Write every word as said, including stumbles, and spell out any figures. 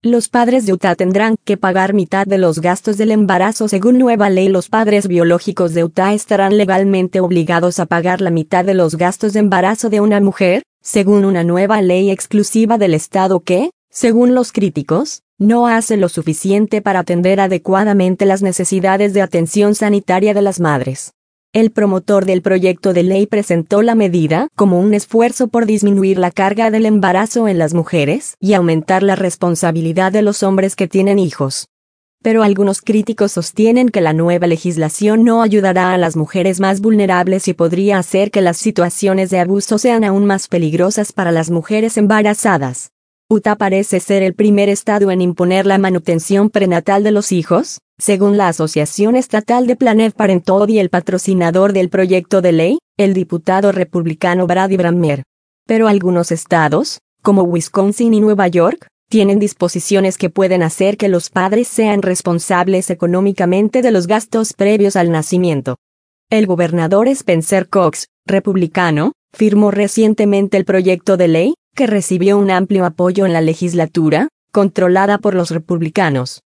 Los padres de Utah tendrán que pagar mitad de los gastos del embarazo. Según nueva ley, los padres biológicos de Utah estarán legalmente obligados a pagar la mitad de los gastos de embarazo de una mujer, según una nueva ley exclusiva del estado que, según los críticos, no hace lo suficiente para atender adecuadamente las necesidades de atención sanitaria de las madres. El promotor del proyecto de ley presentó la medida como un esfuerzo por disminuir la carga del embarazo en las mujeres y aumentar la responsabilidad de los hombres que tienen hijos. Pero algunos críticos sostienen que la nueva legislación no ayudará a las mujeres más vulnerables y podría hacer que las situaciones de abuso sean aún más peligrosas para las mujeres embarazadas. Utah parece ser el primer estado en imponer la manutención prenatal de los hijos, según la Asociación Estatal de Planned Parenthood y el patrocinador del proyecto de ley, el diputado republicano Brady Brammer. Pero algunos estados, como Wisconsin y Nueva York, tienen disposiciones que pueden hacer que los padres sean responsables económicamente de los gastos previos al nacimiento. El gobernador Spencer Cox, republicano, firmó recientemente el proyecto de ley, que recibió un amplio apoyo en la legislatura, controlada por los republicanos.